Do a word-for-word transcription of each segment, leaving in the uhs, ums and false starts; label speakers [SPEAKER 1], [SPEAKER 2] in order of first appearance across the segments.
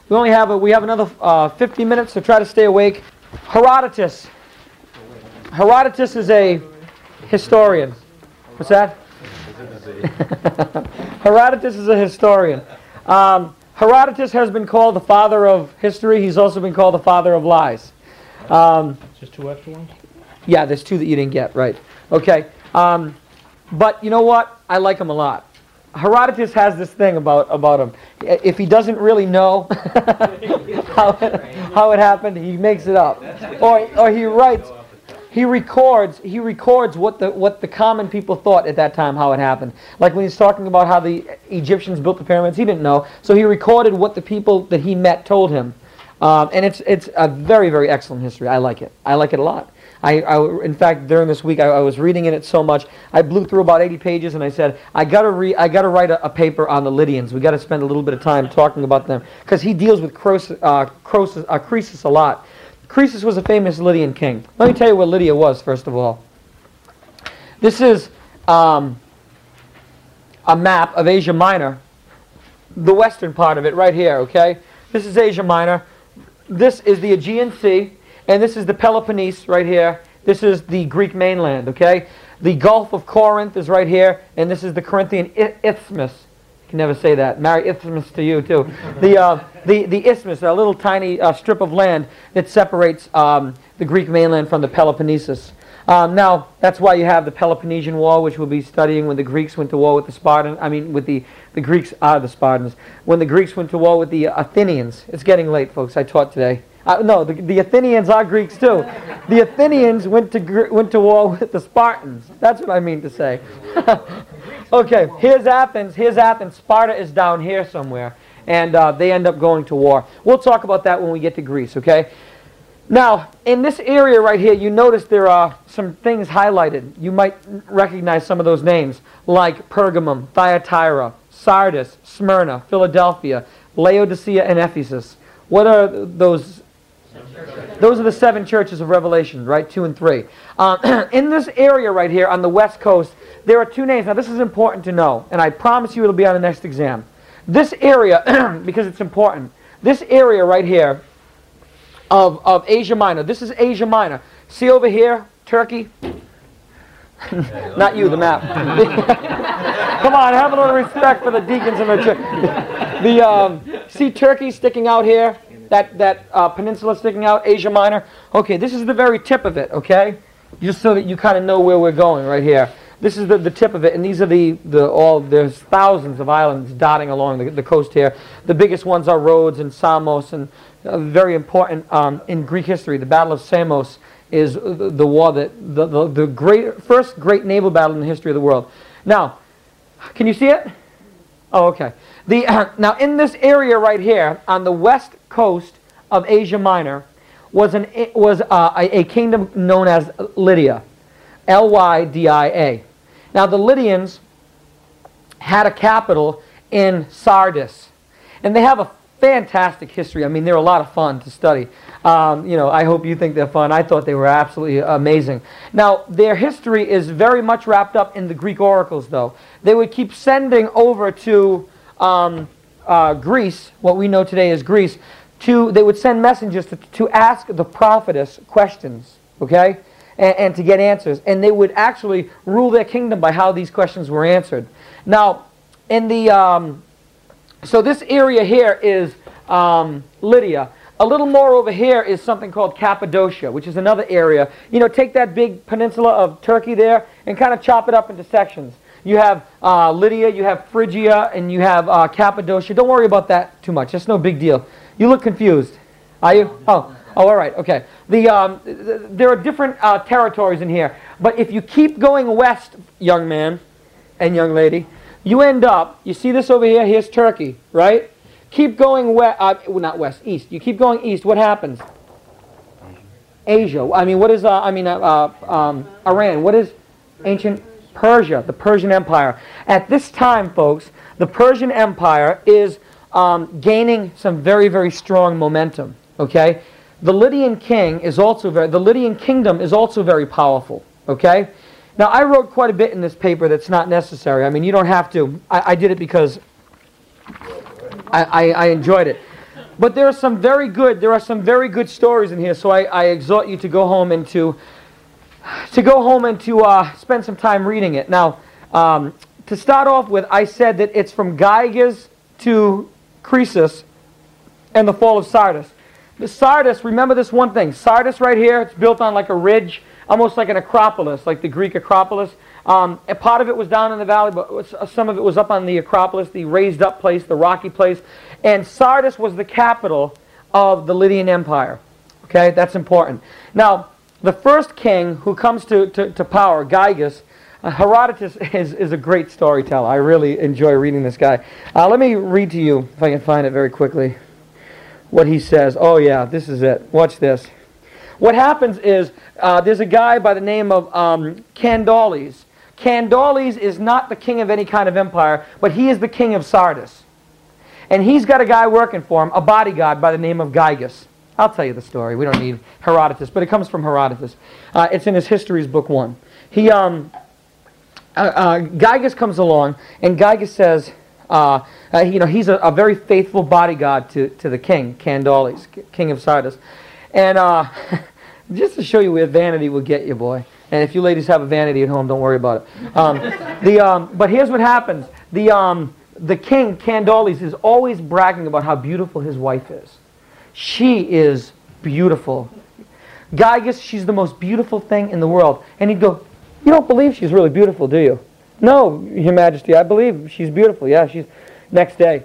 [SPEAKER 1] We only have a, we have another uh, fifty minutes, so try to stay awake. Herodotus. Herodotus is a historian. What's that? Herodotus is a historian. Um, Herodotus has been called the father of history. He's also been called the father of lies. Um,
[SPEAKER 2] Just two extra ones?
[SPEAKER 1] yeah, there's two that you didn't get, right. Okay. Um, but you know what? I like him a lot. Herodotus has this thing about, about him. If he doesn't really know how, it, how it happened, he makes it up. Or, or he writes, he records, he records what the, what the common people thought at that time, how it happened. Like when he's talking about how the Egyptians built the pyramids, he didn't know. So he recorded what the people that he met told him. Um, and it's, it's a very, very excellent history. I like it. I like it a lot. I, I, in fact, during this week, I, I was reading in it so much, I blew through about eighty pages, and I said, I gotta re, I gotta write a, a paper on the Lydians. We gotta spend a little bit of time talking about them, because he deals with Croesus, uh, Croesus, uh, Croesus a lot. Croesus was a famous Lydian king. Let me tell you what Lydia was, first of all. This is um, a map of Asia Minor, the western part of it, right here. Okay, this is Asia Minor. This is the Aegean Sea. And this is the Peloponnese right here. This is the Greek mainland, okay? The Gulf of Corinth is right here, and this is the Corinthian Isthmus. You can never say that. Merry Isthmus to you, too. The, uh, the, the Isthmus, a little tiny uh, strip of land that separates um, the Greek mainland from the Peloponnesus. Um, now, that's why you have the Peloponnesian War, which we'll be studying when the Greeks went to war with the Spartans. I mean, with the, the Greeks are the Spartans. When the Greeks went to war with the Athenians. It's getting late, folks. I taught today. Uh, no, the, the Athenians are Greeks too. The Athenians went to went to war with the Spartans. That's what I mean to say. Okay, here's Athens. Here's Athens. Sparta is down here somewhere, and uh, they end up going to war. We'll talk about that when we get to Greece. Okay. Now, in this area right here, you notice there are some things highlighted. You might recognize some of those names, like Pergamum, Thyatira, Sardis, Smyrna, Philadelphia, Laodicea, and Ephesus. What are those? Those are the seven churches of Revelation, right? Two and three. Um, in this area right here on the west coast, there are two names. Now, this is important to know, and I promise you it'll be on the next exam. This area, because it's important, this area right here of, of Asia Minor, this is Asia Minor. See over here, Turkey? Not you, the map. Come on, have a little respect for the deacons in the church. The, um, see Turkey sticking out here? That, that uh, peninsula sticking out, Asia Minor. Okay, this is the very tip of it, okay? Just so that you kind of know where we're going right here. This is the, the tip of it, and these are the, the all, there's thousands of islands dotting along the, the coast here. The biggest ones are Rhodes and Samos, and uh, very important um, in Greek history. The Battle of Samos is the, the war that, the, the, the great, first great naval battle in the history of the world. Now, can you see it? Oh, okay. The, uh, now, in this area right here, on the west coast of Asia Minor, was, an, was uh, a, a kingdom known as Lydia. L Y D I A. Now, the Lydians had a capital in Sardis. And they have a fantastic history. I mean, they're a lot of fun to study. Um, you know, I hope you think they're fun. I thought they were absolutely amazing. Now, their history is very much wrapped up in the Greek oracles, though. They would keep sending over to um, uh, Greece, what we know today as Greece, to, they would send messengers to, to ask the prophetess questions, okay, and, and to get answers. And they would actually rule their kingdom by how these questions were answered. Now, in the, um, so this area here is um, Lydia. A little more over here is something called Cappadocia, which is another area. You know, take that big peninsula of Turkey there and kind of chop it up into sections. You have uh, Lydia, you have Phrygia, and you have uh, Cappadocia. Don't worry about that too much. That's no big deal. You look confused. Are you? Oh, oh, all right, okay. The, um, th there are different uh, territories in here. But if you keep going west, young man and young lady, you end up, you see this over here? Here's Turkey, right? Keep going west, uh, well, not west, east. You keep going east, what happens? Asia. I mean, what is, uh, I mean, uh, uh, um, Iran. What is ancient Persia, the Persian Empire? At this time, folks, the Persian Empire is um, gaining some very, very strong momentum, okay? The Lydian king is also very, the Lydian kingdom is also very powerful, okay? Now, I wrote quite a bit in this paper that's not necessary. I mean, you don't have to. I, I did it because I, I, I enjoyed it. But there are some very good, there are some very good stories in here, so I, I exhort you to go home and to, to go home and to uh, spend some time reading it. Now, um, to start off with, I said that it's from Gyges to Croesus and the fall of Sardis. The Sardis, remember this one thing, Sardis right here, it's built on like a ridge, almost like an Acropolis, like the Greek Acropolis. Um, a part of it was down in the valley, but some of it was up on the Acropolis, the raised up place, the rocky place. And Sardis was the capital of the Lydian Empire. Okay, that's important. Now, the first king who comes to, to, to power, Gyges, uh, Herodotus is, is a great storyteller. I really enjoy reading this guy. Uh, let me read to you, if I can find it very quickly, what he says. Oh yeah, this is it. Watch this. What happens is, uh, there's a guy by the name of um, Candales. Candales is not the king of any kind of empire, but he is the king of Sardis. And he's got a guy working for him, a bodyguard by the name of Gyges. I'll tell you the story. We don't need Herodotus, but it comes from Herodotus. Uh, it's in his Histories, book one. He, um, uh, uh, Gyges comes along, and Gyges says, uh, uh, you know, he's a, a very faithful bodyguard to, to the king, Candales, king of Sardis. And uh, just to show you where vanity will get you, boy. And if you ladies have a vanity at home, don't worry about it. Um, the, um, but here's what happens. The, um, the king, Candales, is always bragging about how beautiful his wife is. She is beautiful. Gyges, she's the most beautiful thing in the world. And he'd go, you don't believe she's really beautiful, do you? No, Your Majesty, I believe she's beautiful. Yeah, she's... Next day,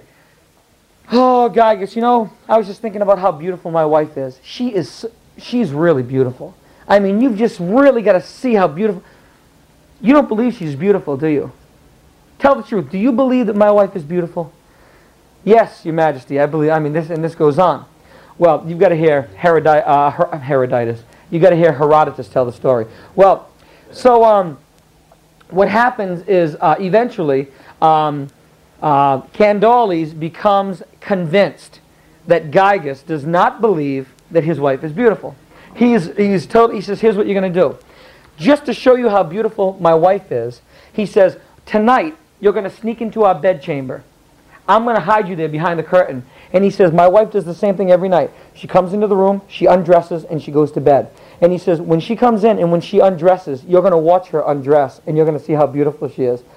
[SPEAKER 1] oh, Gyges, you know, I was just thinking about how beautiful my wife is. She is, she's really beautiful. I mean, you've just really got to see how beautiful... You don't believe she's beautiful, do you? Tell the truth. Do you believe that my wife is beautiful? Yes, Your Majesty, I believe. I mean, this and this goes on. Well, you've got to hear Herodi uh, Her Herodotus. You've got to hear Herodotus tell the story. Well, so um, what happens is uh, eventually um, uh, Candales becomes convinced that Gyges does not believe that his wife is beautiful. He's, he's told, he says, here's what you're going to do. Just to show you how beautiful my wife is, he says, tonight you're going to sneak into our bedchamber. I'm going to hide you there behind the curtain. And he says, my wife does the same thing every night. She comes into the room, she undresses, and she goes to bed. And he says, when she comes in and when she undresses, you're going to watch her undress, and you're going to see how beautiful she is.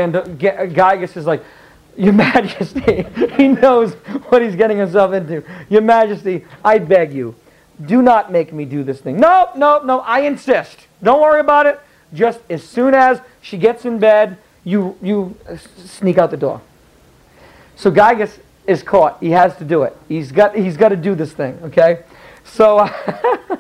[SPEAKER 1] Gyges is like, Your Majesty, he knows what he's getting himself into. Your Majesty, I beg you, do not make me do this thing. No, no, no, I insist. Don't worry about it. Just as soon as she gets in bed, you, you sneak out the door. So Gyges is caught. He has to do it. He's got, he's got to do this thing, okay? So, uh,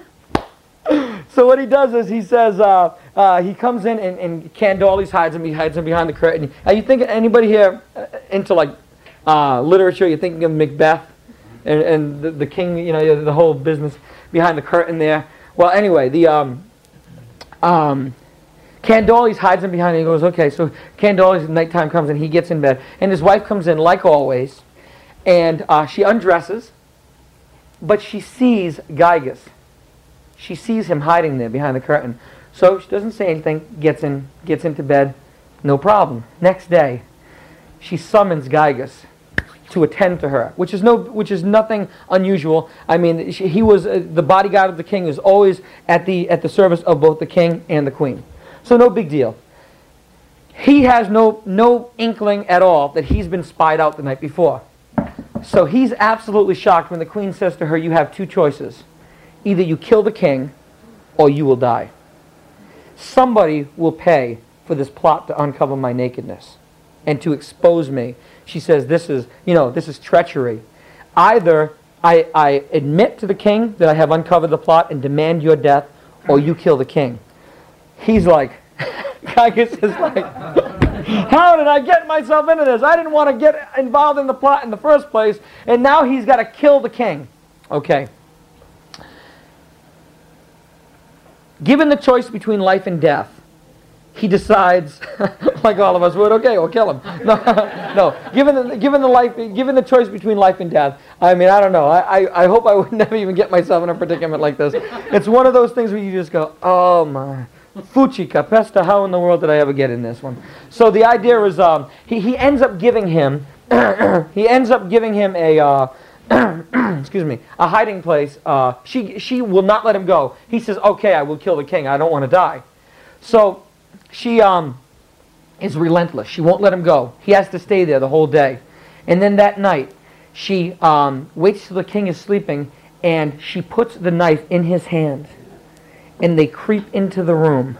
[SPEAKER 1] so what he does is he says, uh, uh, he comes in and, and Candales hides him. He hides him behind the curtain. Are you thinking, anybody here into like uh, literature, you're thinking of Macbeth and, and the, the king, you know, the whole business behind the curtain there? Well, anyway, the um, um, Candales hides him behind, and he goes, okay, so Candales, nighttime comes, and he gets in bed, and his wife comes in, like always, and uh, she undresses, but she sees Gyges. She sees him hiding there behind the curtain. So she doesn't say anything, gets in, gets into bed, no problem. Next day, she summons Gyges to attend to her, which is no, which is nothing unusual. I mean, she, he was uh, the bodyguard of the king, is always at the at the service of both the king and the queen. So no big deal. He has no no inkling at all that he's been spied out the night before. So he's absolutely shocked when the queen says to her, "You have two choices: either you kill the king, or you will die. Somebody will pay for this plot to uncover my nakedness and to expose me." She says, this is, you know, this is treachery. Either I, I admit to the king that I have uncovered the plot and demand your death, or you kill the king. He's like, Gyges is like, how did I get myself into this? I didn't want to get involved in the plot in the first place, and now he's got to kill the king. Okay. Given the choice between life and death, he decides, like all of us would, okay, we'll kill him. No, no. Given the, given the life, given the choice between life and death, I mean, I don't know. I, I, I hope I would never even get myself in a predicament like this. It's one of those things where you just go, oh my, fuchi capesta, how in the world did I ever get in this one? So the idea is, um, he he ends up giving him, he ends up giving him a uh, excuse me, a hiding place. Uh, she she will not let him go. He says, "Okay, I will kill the king. I don't want to die." So she um, is relentless. She won't let him go. He has to stay there the whole day. And then that night, she um, waits till the king is sleeping, and she puts the knife in his hand. And they creep into the room.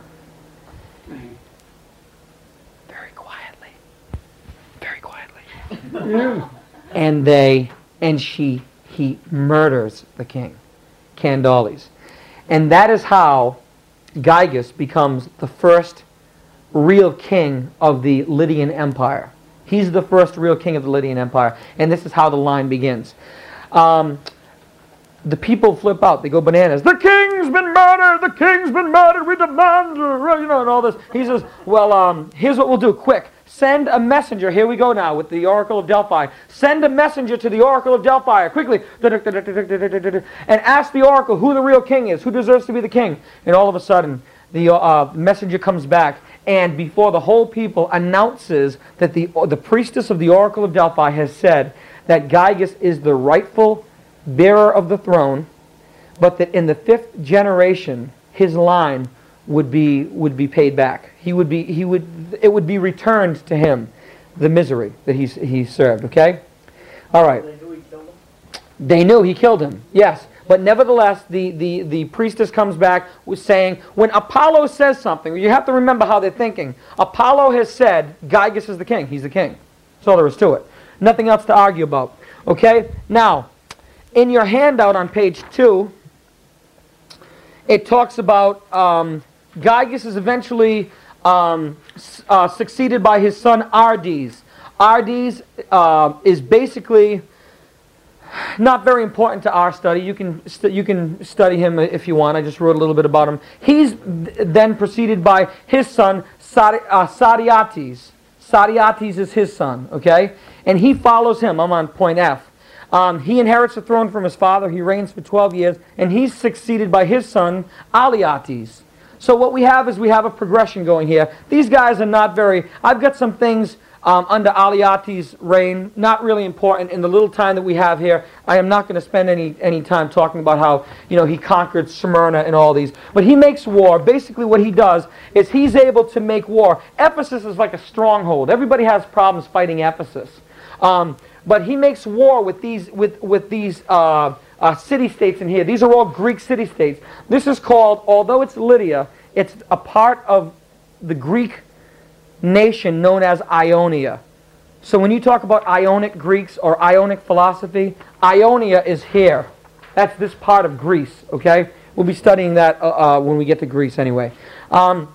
[SPEAKER 1] Very quietly. Very quietly.
[SPEAKER 2] Yeah.
[SPEAKER 1] And they, and she, he murders the king, Candaules. And that is how Gyges becomes the first real king of the Lydian Empire. He's the first real king of the Lydian Empire. And this is how the line begins. Um, the people flip out. They go bananas. The king's been murdered! The king's been murdered! We demand, you know, and all this. He says, well, um, here's what we'll do. Quick. Send a messenger. Here we go now with the Oracle of Delphi. Send a messenger to the Oracle of Delphi. Quickly. And ask the Oracle who the real king is. Who deserves to be the king. And all of a sudden, the uh, messenger comes back. And before the whole people announces that the, the priestess of the Oracle of Delphi has said that Gyges is the rightful bearer of the throne, but that in the fifth generation, his line would be would be paid back. He would be he would it would be returned to him, the misery that he he served. Okay, all right.
[SPEAKER 3] They knew he killed him?
[SPEAKER 1] They knew he killed him. Yes, but nevertheless, the the the priestess comes back with saying, when Apollo says something, you have to remember how they're thinking. Apollo has said Gyges is the king. He's the king. That's all there is to it. Nothing else to argue about. Okay. Now, in your handout on page two, it talks about um, Gyges is eventually um, uh, succeeded by his son Ardes. Ardes uh, is basically not very important to our study. You can st you can study him if you want. I just wrote a little bit about him. He's then preceded by his son Sadi uh, Sadiates. Sadiates is his son, okay? And he follows him. I'm on point F. Um, he inherits the throne from his father. He reigns for twelve years, and he's succeeded by his son Alyattes. So what we have is we have a progression going here. These guys are not very... I've got some things um, under Alyattes' reign, not really important. In the little time that we have here, I am not going to spend any, any time talking about how, you know, he conquered Smyrna and all these. But he makes war. Basically what he does is he's able to make war. Ephesus is like a stronghold. Everybody has problems fighting Ephesus. Um, but he makes war with these, with, with these uh, uh, city-states in here. These are all Greek city-states. This is called, although it's Lydia, it's a part of the Greek nation known as Ionia. So when you talk about Ionic Greeks or Ionic philosophy, Ionia is here. That's this part of Greece, okay? We'll be studying that uh, uh, when we get to Greece anyway. Um,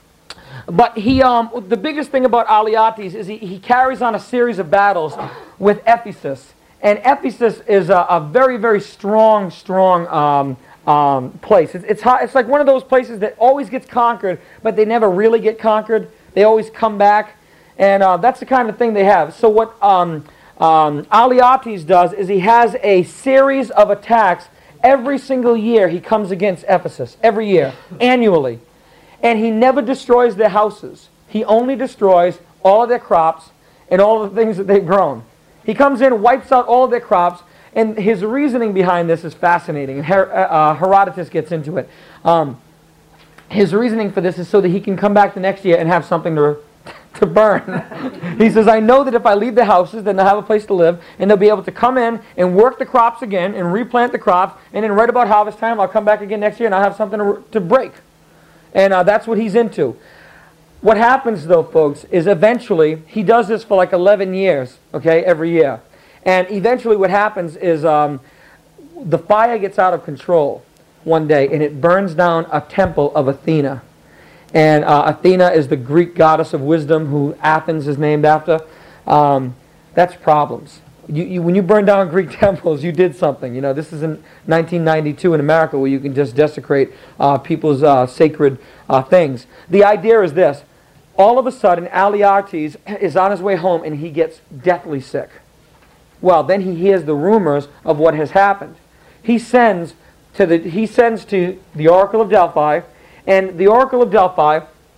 [SPEAKER 1] but he, um, the biggest thing about Alyattes is he, he carries on a series of battles with Ephesus. And Ephesus is a, a very, very strong, strong um, um, place. It's, it's, hot, it's like one of those places that always gets conquered, but they never really get conquered. They always come back. And uh, that's the kind of thing they have. So what um, um, Alyattes does is he has a series of attacks every single year. He comes against Ephesus, every year, annually. And he never destroys their houses. He only destroys all of their crops and all of the things that they've grown. He comes in, wipes out all of their crops, and his reasoning behind this is fascinating. And Her uh, Herodotus gets into it. Um, his reasoning for this is so that he can come back the next year and have something to, to burn. He says, I know that if I leave the houses, then they'll have a place to live, and they'll be able to come in and work the crops again and replant the crops, and then right about harvest time, I'll come back again next year and I'll have something to, to break. And uh, that's what he's into. What happens, though, folks, is eventually, he does this for like eleven years, okay, every year. And eventually what happens is um, the fire gets out of control one day, and it burns down a temple of Athena. And uh, Athena is the Greek goddess of wisdom who Athens is named after. Um, that's problems. You, you, when you burn down Greek temples, you did something. You know, this isn't nineteen ninety-two in America where you can just desecrate uh, people's uh, sacred uh, things. The idea is this. All of a sudden, Alyattes is on his way home and he gets deathly sick. Well, then he hears the rumors of what has happened. He sends to the, he sends to the Oracle of Delphi, and the Oracle of Delphi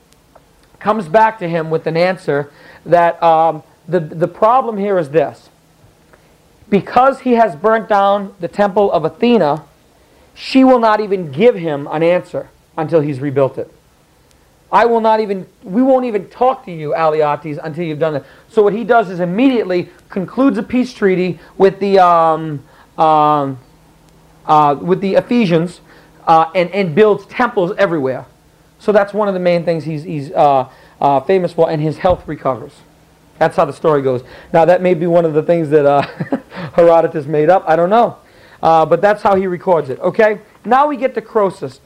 [SPEAKER 1] comes back to him with an answer that um, the, the problem here is this. because he has burnt down the temple of Athena, she will not even give him an answer until he's rebuilt it. I will not even, we won't even talk to you, Alyattes, until you've done it. So what he does is immediately concludes a peace treaty with the, um, um, uh, with the Ephesians uh, and, and builds temples everywhere. So that's one of the main things he's, he's uh, uh, famous for, and his health recovers. That's how the story goes. Now that may be one of the things that uh, Herodotus made up. I don't know. Uh, but that's how he records it. Okay? Now we get to Croesus.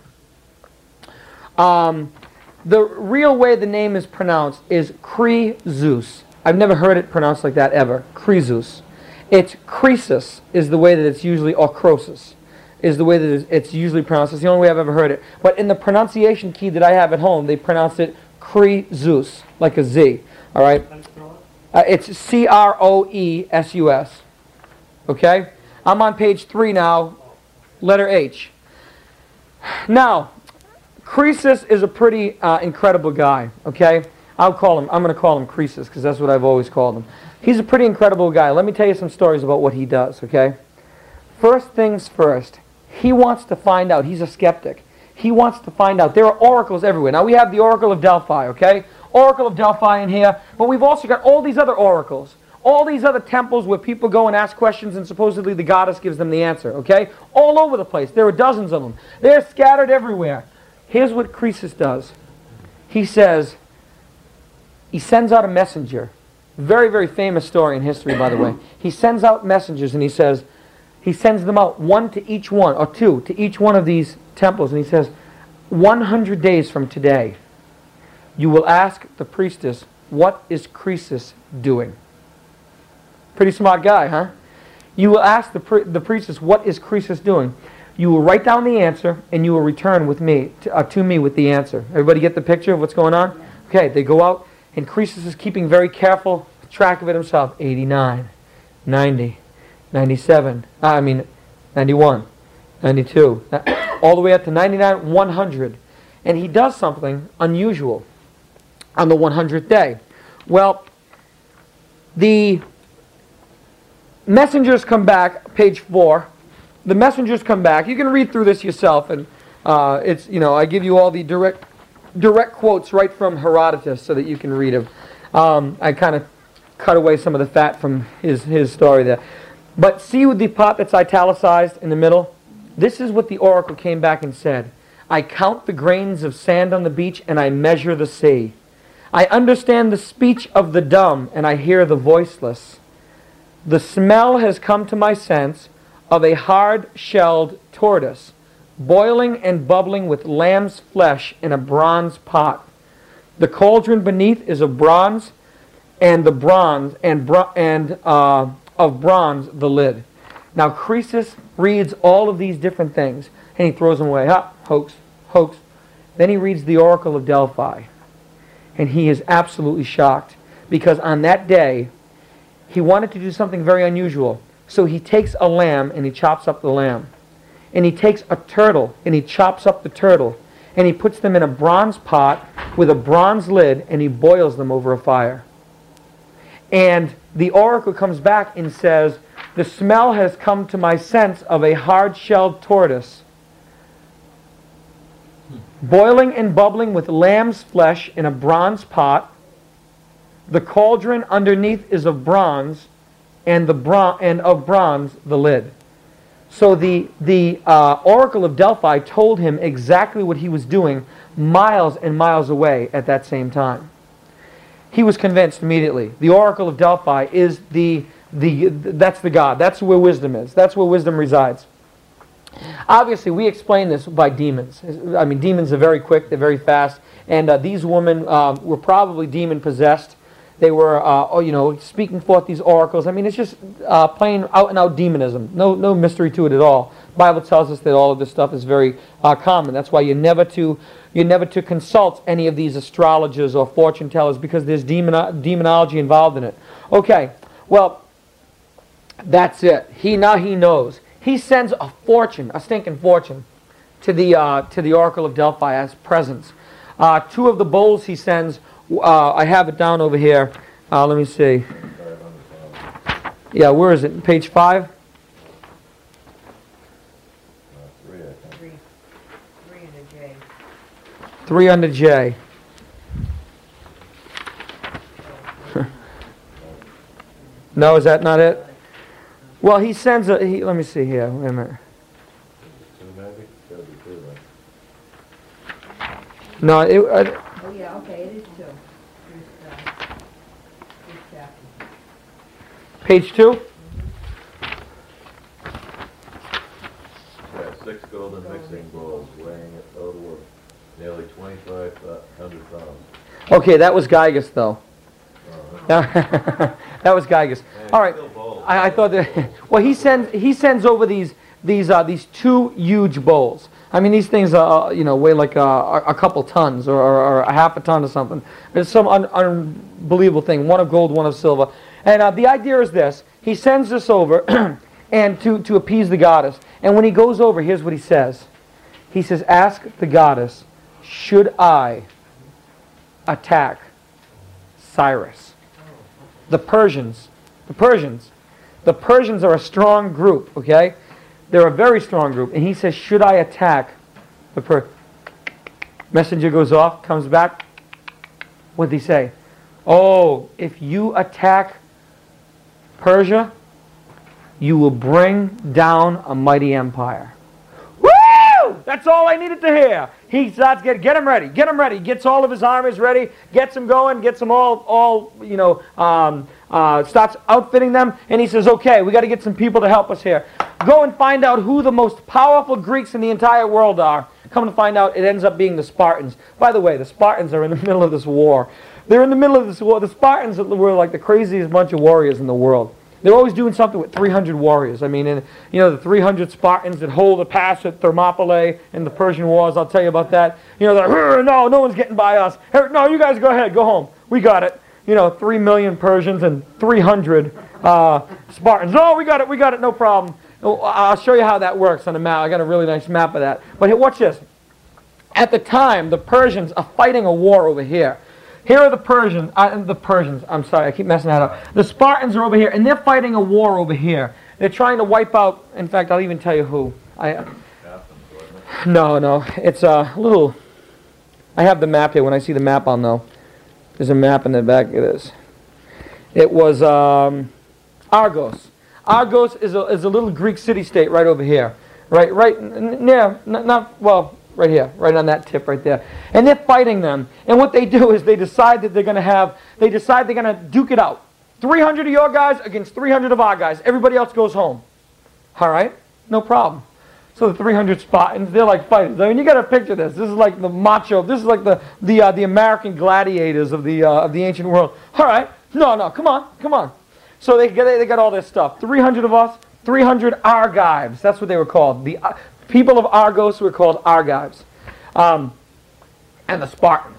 [SPEAKER 1] um, the real way the name is pronounced is Croesus. I've never heard it pronounced like that ever. Croesus. It's Croesus is the way that it's usually, or Croesus is the way that it's usually pronounced. It's the only way I've ever heard it. But in the pronunciation key that I have at home, they pronounce it Croesus, like a Z. All right? Uh, it's C R O E S U S. Okay? I'm on page three now, letter H. Now, Croesus is a pretty uh, incredible guy, okay? I'll call him, I'm going to call him Croesus because that's what I've always called him. He's a pretty incredible guy. Let me tell you some stories about what he does, okay? First things first, he wants to find out. He's a skeptic. He wants to find out. There are oracles everywhere. Now, we have the Oracle of Delphi, okay? Oracle of Delphi in here, but we've also got all these other oracles. All these other temples where people go and ask questions and supposedly the goddess gives them the answer, okay? All over the place. There are dozens of them. They're scattered everywhere. Here's what Croesus does. He says, he sends out a messenger. Very, very famous story in history, by the way. He sends out messengers and he says, he sends them out, one to each one, or two, to each one of these temples. And he says, one hundred days from today, you will ask the priestess, what is Croesus doing? Pretty smart guy, huh? You will ask the, pri the priestess, what is Croesus doing? You will write down the answer, and you will return with me to, uh, to me with the answer. Everybody get the picture of what's going on? Okay, they go out, and Croesus is keeping very careful track of it himself. eighty-nine, ninety, ninety-seven, I mean, ninety-one, ninety-two, all the way up to ninety-nine, one hundred. And he does something unusual on the one hundredth day. Well, the messengers come back, page four. The messengers come back. You can read through this yourself, and uh, it's, you know, I give you all the direct direct quotes right from Herodotus so that you can read them. Um, I kind of cut away some of the fat from his, his story there. But see with the part that's italicized in the middle? This is what the oracle came back and said. I count the grains of sand on the beach, and I measure the sea. I understand the speech of the dumb, and I hear the voiceless. The smell has come to my sense of a hard-shelled tortoise, boiling and bubbling with lamb's flesh in a bronze pot. The cauldron beneath is of bronze, and the bronze and bro and uh, of bronze the lid. Now Croesus reads all of these different things, and he throws them away. Ha, hoax, hoax. Then he reads the Oracle of Delphi, and he is absolutely shocked because on that day he wanted to do something very unusual. So he takes a lamb and he chops up the lamb. And he takes a turtle and he chops up the turtle. And he puts them in a bronze pot with a bronze lid and he boils them over a fire. And the oracle comes back and says, the smell has come to my sense of a hard-shelled tortoise, boiling and bubbling with lamb's flesh in a bronze pot. The cauldron underneath is of bronze, and the bron and of bronze the lid. So the the uh, Oracle of Delphi told him exactly what he was doing miles and miles away at that same time. He was convinced immediately. The Oracle of Delphi is the the that's the God. That's where wisdom is. That's where wisdom resides. Obviously, we explain this by demons. I mean, demons are very quick. They're very fast. And uh, these women uh, were probably demon possessed. They were, uh, oh, you know, speaking forth these oracles. I mean, it's just uh, plain out-and-out demonism. No, no mystery to it at all. The Bible tells us that all of this stuff is very uh, common. That's why you're never to, you're never to consult any of these astrologers or fortune tellers because there's demon demonology involved in it. Okay, well, that's it. He now he knows. He sends a fortune, a stinking fortune, to the uh, to the Oracle of Delphi as presents. Uh, two of the bowls he sends. Uh, I have it down over here. Uh, let me see. Yeah, where is it? Page five?
[SPEAKER 2] Uh, three, I think.
[SPEAKER 3] Three, three and a J.
[SPEAKER 1] Three under J. No, is that not it? Well, he sends a, he, let me see here, wait a minute.
[SPEAKER 2] Two maybe? Gotta be two, right?
[SPEAKER 1] No, it, uh,
[SPEAKER 3] Oh, yeah, okay, it is two. There's, uh, there's chapter.
[SPEAKER 1] page two?
[SPEAKER 2] Yeah, six golden mixing bowls weighing a total of nearly twenty-five hundred pounds.
[SPEAKER 1] Okay, that was Gygas, though.
[SPEAKER 2] Uh,
[SPEAKER 1] That was Gygas.
[SPEAKER 2] man,
[SPEAKER 1] All right,
[SPEAKER 2] still bowls.
[SPEAKER 1] I, I thought that, well, he sends, he sends over these, these, uh, these two huge bowls. I mean, these things, uh, you know, weigh like a, a couple tons or, or, or a half a ton or something. It's some un, unbelievable thing, one of gold, one of silver. And uh, the idea is this, he sends this over and to, to appease the goddess. And when he goes over, here's what he says. He says, ask the goddess, should I attack Cyrus? The Persians, the Persians, the Persians are a strong group, okay? They're a very strong group. And he says, should I attack the Per... Messenger goes off, comes back. What did he say? Oh, if you attack Persia, you will bring down a mighty empire. Woo! That's all I needed to hear. He starts get get him ready, get him ready, gets all of his armies ready, gets them going, gets them all all you know, um, uh, starts outfitting them, and he says, okay, we got to get some people to help us here. Go and find out who the most powerful Greeks in the entire world are. Come to find out, it ends up being the Spartans. By the way, the Spartans are in the middle of this war. They're in the middle of this war. The Spartans were like the craziest bunch of warriors in the world. They're always doing something with three hundred warriors. I mean, and, you know, the three hundred Spartans that hold the pass at Thermopylae in the Persian Wars, I'll tell you about that. You know, they're like, no, no one's getting by us. No, you guys go ahead, go home. We got it. You know, three million Persians and three hundred uh, Spartans. No, we got it, we got it, no problem. I'll show you how that works on a map. I got a really nice map of that. But here, watch this. At the time, the Persians are fighting a war over here. Here are the Persians, uh, the Persians, I'm sorry, I keep messing that up. The Spartans are over here, and they're fighting a war over here. They're trying to wipe out, in fact, I'll even tell you who. I, no, no, it's a little, I have the map here. When I see the map, I'll know. There's a map in the back of this. It was um, Argos. Argos is a, is a little Greek city-state right over here. Right, right, near, not, not, well, right here, right on that tip right there. And they're fighting them. And what they do is they decide that they're going to have, they decide they're going to duke it out. three hundred of your guys against three hundred of our guys. Everybody else goes home. All right? No problem. So the three hundred Spartans, they're like fighters. I mean, you got to picture this. This is like the macho, this is like the, the, uh, the American gladiators of the, uh, of the ancient world. All right? No, no, come on, come on. So they, they, they got all this stuff. three hundred of us, three hundred Argives. That's what they were called. The uh, people of Argos were called Argives. Um, and the Spartans.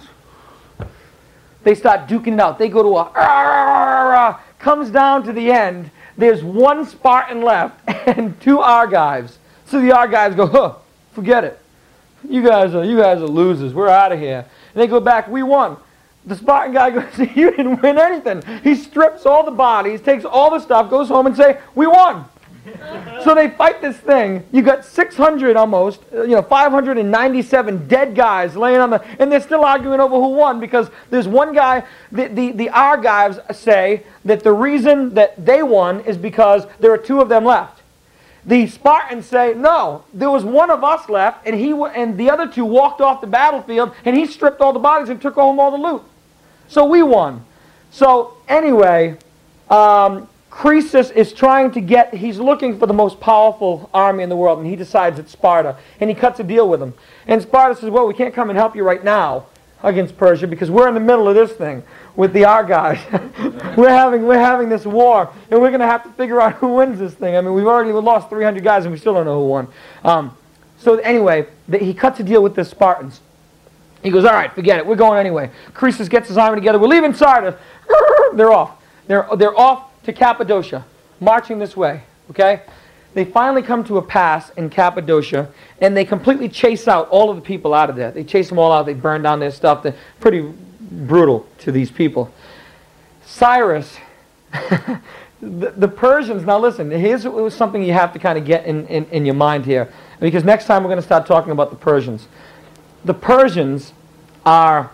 [SPEAKER 1] They start duking it out. They go to a... Comes down to the end. There's one Spartan left and two Argives. So the Argives go, huh, forget it. You guys are, you guys are losers. We're out of here. And they go back, we won. The Spartan guy goes, you didn't win anything. He strips all the bodies, takes all the stuff, goes home and say, we won. So they fight this thing. You got six hundred almost, you know, five hundred ninety-seven dead guys laying on the, and they're still arguing over who won because there's one guy, the, the, the Argives say that the reason that they won is because there are two of them left. The Spartans say, no, there was one of us left, and he and the other two walked off the battlefield, and he stripped all the bodies and took home all the loot. So we won. So anyway, um, Croesus is trying to get, he's looking for the most powerful army in the world, and he decides it's Sparta, and he cuts a deal with them. And Sparta says, well, we can't come and help you right now against Persia because we're in the middle of this thing with the Argives. we're having we're having this war, and we're going to have to figure out who wins this thing. I mean, we've already lost three hundred guys, and we still don't know who won. Um, so anyway, the, he cuts a deal with the Spartans. He goes, all right, forget it. We're going anyway. Croesus gets his army together. We're leaving Sardis. They're off. They're, they're off to Cappadocia, marching this way, okay? They finally come to a pass in Cappadocia, and they completely chase out all of the people out of there. They chase them all out. They burn down their stuff. They're pretty brutal to these people. Cyrus the, the Persians, now listen, here's something you have to kind of get in, in, in your mind here, because next time we're going to start talking about the Persians. The Persians are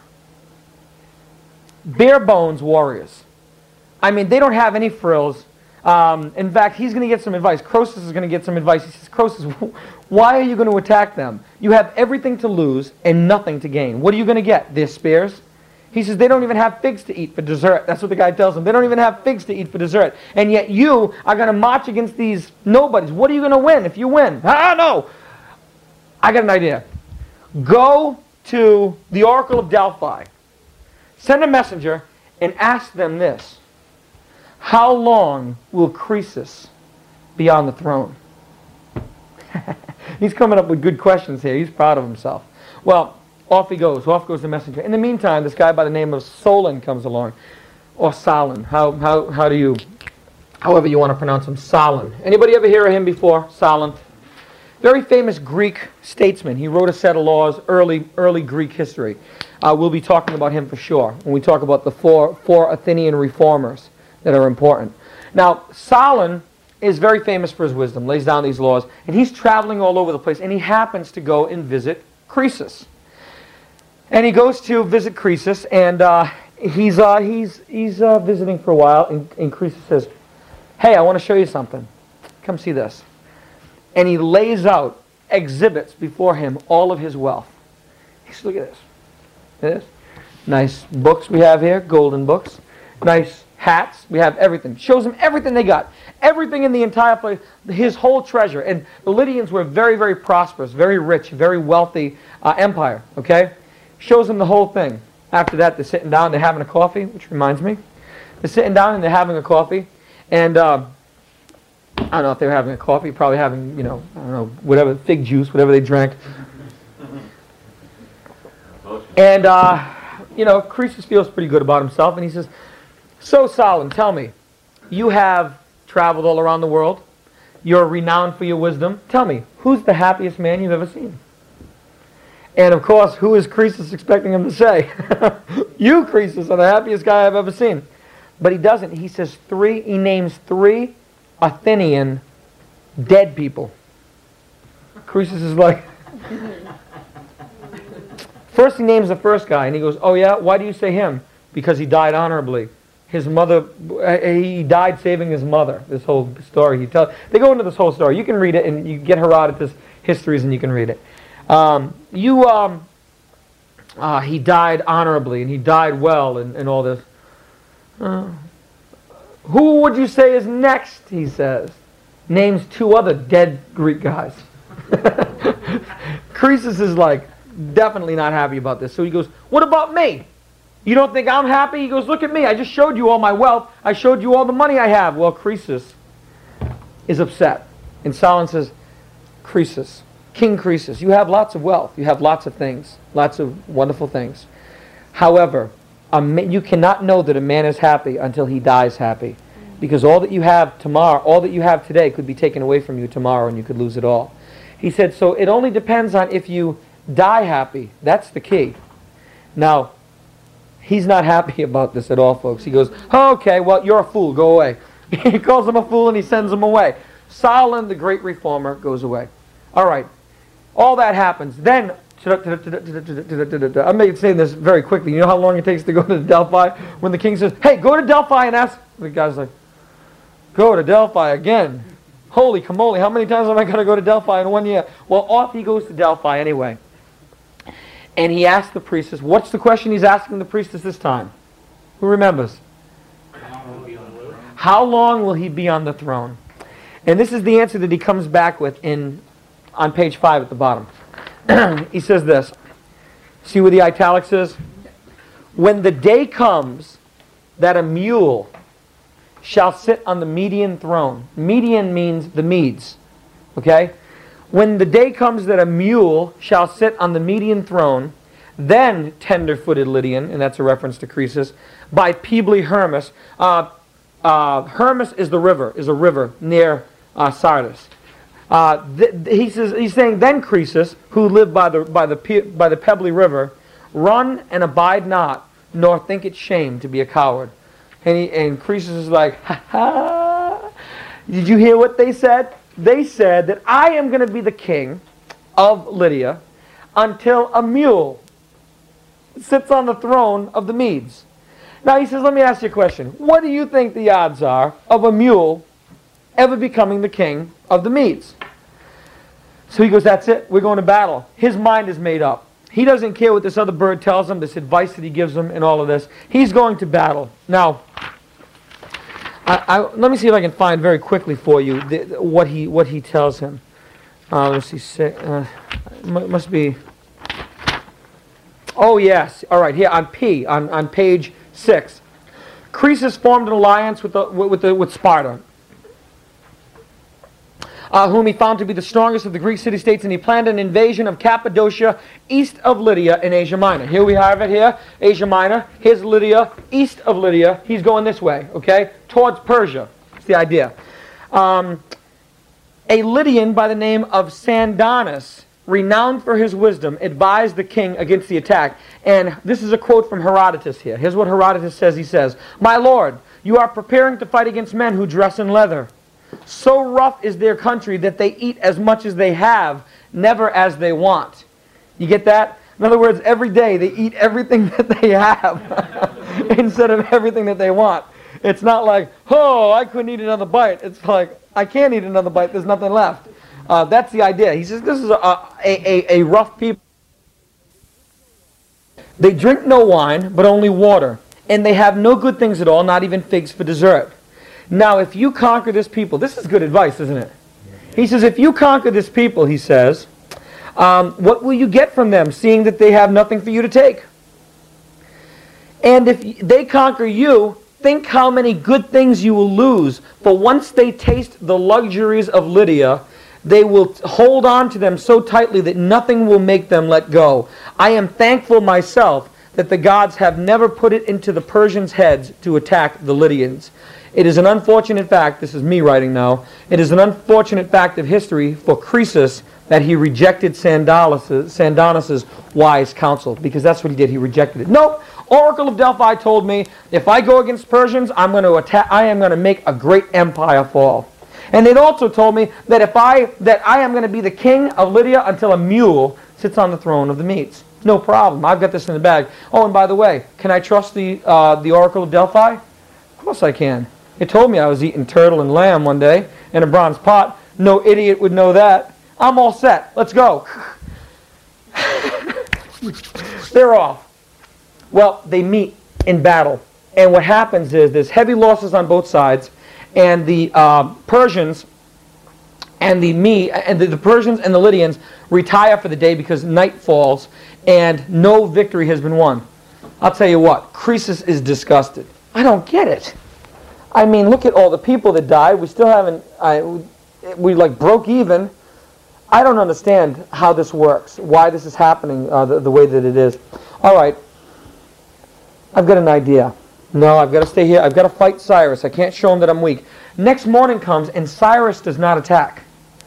[SPEAKER 1] bare bones warriors. I mean, they don't have any frills. Um, in fact, he's going to get some advice. Croesus is going to get some advice. He says, Croesus, why are you going to attack them? You have everything to lose and nothing to gain. What are you going to get? Their spears? He says, they don't even have figs to eat for dessert. That's what the guy tells him. They don't even have figs to eat for dessert. And yet you are going to march against these nobodies. What are you going to win if you win? Ah, no. I got an idea. Go to the Oracle of Delphi. Send a messenger and ask them this. How long will Croesus be on the throne? He's coming up with good questions here. He's proud of himself. Well, off he goes. Off goes the messenger. In the meantime, this guy by the name of Solon comes along. Or Solon. How, how, how do you, however you want to pronounce him. Solon. Anybody ever hear of him before? Solon. Very famous Greek statesman. He wrote a set of laws, early, early Greek history. Uh, we'll be talking about him for sure when we talk about the four, four Athenian reformers that are important. Now, Solon is very famous for his wisdom, lays down these laws, and he's traveling all over the place, and he happens to go and visit Croesus. And he goes to visit Croesus, and uh, he's, uh, he's, he's uh, visiting for a while, and, and Croesus says, hey, I want to show you something. Come see this. And he lays out, exhibits before him all of his wealth. He says, look at this. Look at this. Nice books we have here, golden books. Nice hats, we have everything. Shows him everything they got. Everything in the entire place, his whole treasure. And the Lydians were very, very prosperous, very rich, very wealthy uh, empire, okay? Shows him the whole thing. After that, they're sitting down, they're having a coffee, which reminds me. They're sitting down and they're having a coffee. And uh, I don't know if they were having a coffee, probably having, you know, I don't know, whatever, fig juice, whatever they drank. And, uh, you know, Croesus feels pretty good about himself, and he says, so, Solon, tell me, you have traveled all around the world. You're renowned for your wisdom. Tell me, who's the happiest man you've ever seen? And, of course, who is Croesus expecting him to say? You, Croesus, are the happiest guy I've ever seen. But he doesn't. He says three, he names three Athenian dead people. Croesus is like... First he names the first guy, and he goes, oh yeah, why do you say him? Because he died honorably. His mother, he died saving his mother. This whole story he tells. They go into this whole story. You can read it, and you get Herodotus' histories, and you can read it. Um, you, um, uh, he died honorably, and he died well, and, and all this. Uh, who would you say is next, he says. Names two other dead Greek guys. Croesus is like, definitely not happy about this. So he goes, what about me? You don't think I'm happy? He goes, look at me. I just showed you all my wealth. I showed you all the money I have. Well, Croesus is upset. And Solon says, Croesus, King Croesus, you have lots of wealth. You have lots of things, lots of wonderful things. However, a ma- you cannot know that a man is happy until he dies happy. Because all that you have tomorrow, all that you have today could be taken away from you tomorrow, and you could lose it all. He said, so it only depends on if you die happy. That's the key. Now, he's not happy about this at all, folks. He goes, oh, okay, well, you're a fool. Go away. He calls him a fool and he sends him away. Solon, the great reformer, goes away. All right. All that happens. Then, I'm saying this very quickly. You know how long it takes to go to Delphi? When the king says, hey, go to Delphi and ask. The guy's like, go to Delphi again. Holy camole, how many times am I going to go to Delphi in one year? Well, off he goes to Delphi anyway. And he asks the priestess, what's the question he's asking the priestess this time? Who remembers? How long will he be on the throne? And this is the answer that he comes back with in on page five at the bottom. He says this. See where the italics is? When the day comes that a mule shall sit on the Median throne. Median means the Medes. Okay? When the day comes that a mule shall sit on the Median throne, then tender-footed Lydian, and that's a reference to Croesus, by Peebly Hermus. Uh, uh, Hermus is the river, is a river near uh, Sardis. Uh, th he says, he's saying, then Croesus, who lived by the by the by the Pebbly River, run and abide not, nor think it shame to be a coward. And he, and Croesus is like, ha ha. Did you hear what they said? They said that I am going to be the king of Lydia until a mule sits on the throne of the Medes. Now he says, let me ask you a question. What do you think the odds are of a mule ever becoming the king of the Medes? So he goes, that's it. We're going to battle. His mind is made up. He doesn't care what this other bird tells him, this advice that he gives him and all of this. He's going to battle. Now, I, I, let me see if I can find very quickly for you the, what he what he tells him. Uh, let's see. Six, uh, it must be. Oh yes. All right. Here on P on on page six, Croesus formed an alliance with the with the with Sparta, Uh, whom he found to be the strongest of the Greek city-states, and he planned an invasion of Cappadocia, east of Lydia in Asia Minor. Here we have it here, Asia Minor. Here's Lydia, east of Lydia. He's going this way, okay, towards Persia. That's the idea. Um, a Lydian by the name of Sandonus, renowned for his wisdom, advised the king against the attack. And this is a quote from Herodotus here. Here's what Herodotus says. He says, "My lord, you are preparing to fight against men who dress in leather. So rough is their country that they eat as much as they have, never as they want." You get that? In other words, every day they eat everything that they have instead of everything that they want. It's not like, oh, I couldn't eat another bite. It's like, I can't eat another bite. There's nothing left. Uh, that's the idea. He says this is a, a, a, a rough people. They drink no wine, but only water. And they have no good things at all, not even figs for dessert. Now, if you conquer this people, this is good advice, isn't it? He says, if you conquer this people, he says, um, what will you get from them, seeing that they have nothing for you to take? And if they conquer you, think how many good things you will lose. For once they taste the luxuries of Lydia, they will hold on to them so tightly that nothing will make them let go. I am thankful myself that the gods have never put it into the Persians' heads to attack the Lydians. It is an unfortunate fact, this is me writing now, it is an unfortunate fact of history for Croesus that he rejected Sandonus' Sandonus's wise counsel, because that's what he did, he rejected it. No, Oracle of Delphi told me, if I go against Persians, I'm going to attack, I am going to make a great empire fall. And they'd also told me that if I, that I am going to be the king of Lydia until a mule sits on the throne of the Medes. No problem, I've got this in the bag. Oh, and by the way, can I trust the, uh, the Oracle of Delphi? Of course I can. It told me I was eating turtle and lamb one day in a bronze pot. No idiot would know that. I'm all set. Let's go. They're off. Well, they meet in battle. And what happens is there's heavy losses on both sides. And the uh, Persians and the me and the, the Persians and the Lydians retire for the day because night falls and no victory has been won. I'll tell you what, Croesus is disgusted. I don't get it. I mean, look at all the people that died. We still haven't, I, we like broke even. I don't understand how this works, why this is happening uh, the, the way that it is. All right, I've got an idea. No, I've got to stay here. I've got to fight Cyrus. I can't show him that I'm weak. Next morning comes and Cyrus does not attack.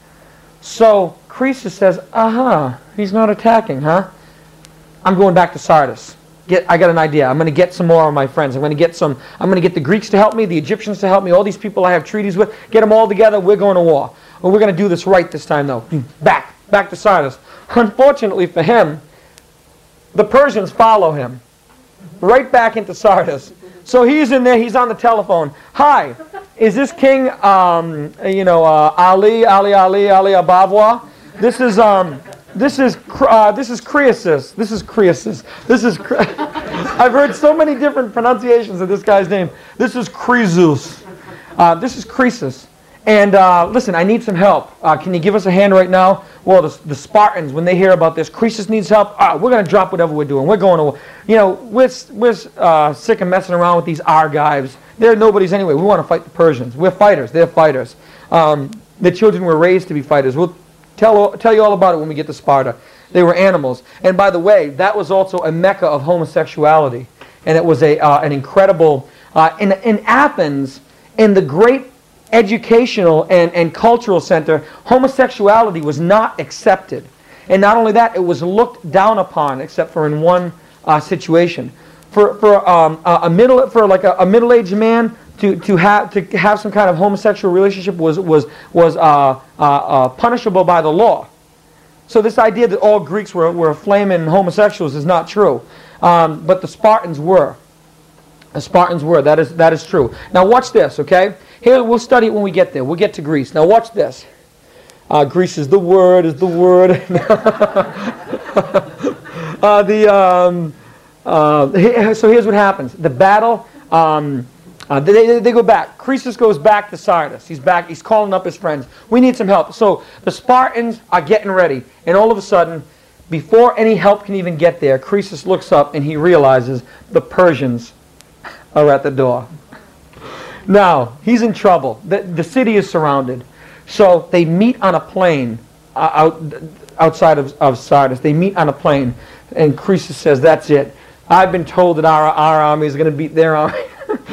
[SPEAKER 1] So Croesus says, uh-huh, he's not attacking, huh? I'm going back to Sardis. Get, I got an idea. I'm going to get some more of my friends. I'm going to get some. I'm going to get the Greeks to help me, the Egyptians to help me, all these people I have treaties with. Get them all together. We're going to war. Well, we're going to do this right this time, though. Back, back to Sardis. Unfortunately for him, the Persians follow him right back into Sardis. So he's in there. He's on the telephone. Hi, is this King, um, you know, uh, Ali, Ali, Ali, Ali Ababwa? This is um. This is uh, this is Croesus. This is Croesus. This is. Cre I've heard so many different pronunciations of this guy's name. This is Croesus. Uh, this is Croesus. And uh, listen, I need some help. Uh, can you give us a hand right now? Well, the, the Spartans, when they hear about this, Croesus needs help. Uh, we're going to drop whatever we're doing. We're going to, you know, we're we're uh, sick of messing around with these Argives. They're nobodies anyway. We want to fight the Persians. We're fighters. They're fighters. Um, the children were raised to be fighters. We'll Tell, tell you all about it when we get to Sparta. They were animals. And by the way, that was also a mecca of homosexuality. And it was a, uh, an incredible... Uh, in, in Athens, in the great educational and, and cultural center, homosexuality was not accepted. And not only that, it was looked down upon, except for in one uh, situation. For, for, um, a, middle, for like a, a middle-aged man to to have to have some kind of homosexual relationship was was was uh, uh, uh, punishable by the law. So this idea that all Greeks were were flaming homosexuals is not true, um, but the Spartans were. The Spartans were. That is that is true. Now watch this, okay? Here we'll study it when we get there. We'll get to Greece. Now watch this. Uh, Greece is the word. Is the word. uh, the um, uh, so here's what happens. The battle. Um, uh, they, they go back. Croesus goes back to Sardis. He's back. He's calling up his friends. We need some help. So the Spartans are getting ready, and all of a sudden, before any help can even get there, Croesus looks up and he realizes the Persians are at the door. Now he's in trouble. The, the city is surrounded. So they meet on a plain uh, out outside of, of Sardis. They meet on a plain, and Croesus says, "That's it. I've been told that our our army is going to beat their army."